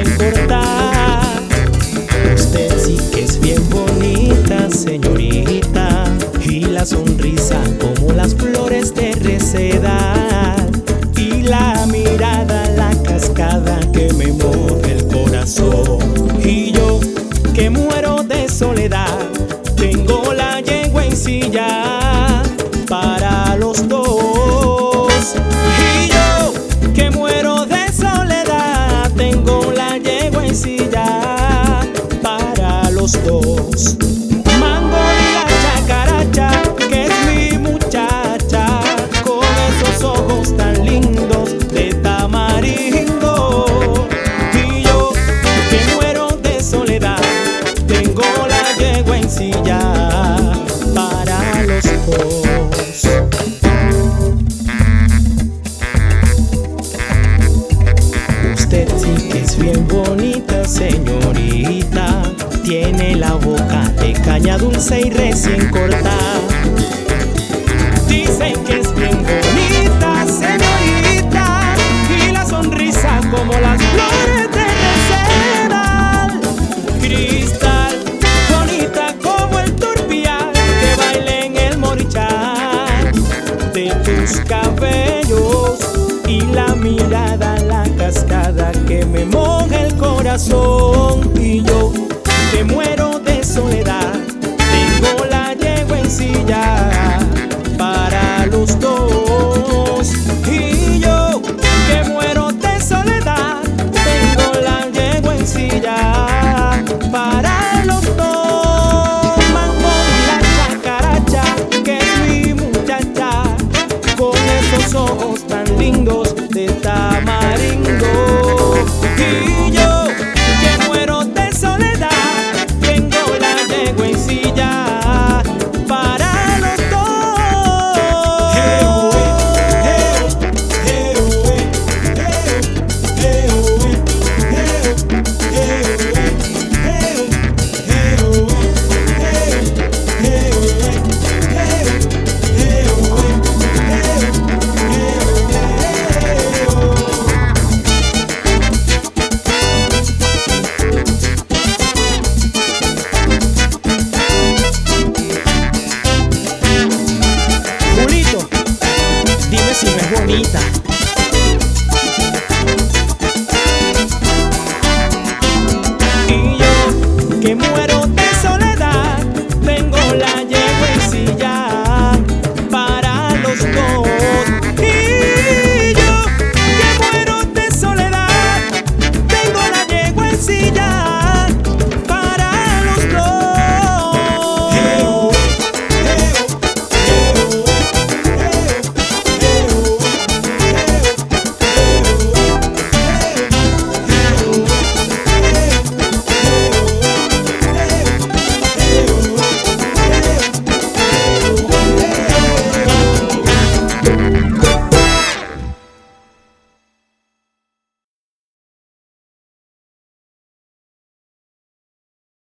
cortar. Usted sí que es bien bonita, señorita, y la sonrisa como las flores de reseda, y la mirada, la cascada que me moja el corazón. Y yo que muero de soledad, tengo la yegua en silla para los dos. Y yo que muero de soledad, tengo la yegua en silla para los dos. Mango y la chacaracha, que es mi muchacha, con esos ojos tan lindos de tamarindo. Y yo que muero de soledad, tengo la yegua en silla para los dos. Usted sí que es bien bonita, señorita, tiene la boca de caña dulce y recién cortada. Dicen que es bien bonita, señorita, y la sonrisa como las flores de reseda. Cristal, bonita como el turpial que baila en el morichal de tus cabellos, y la mirada, la cascada que me moja el corazón.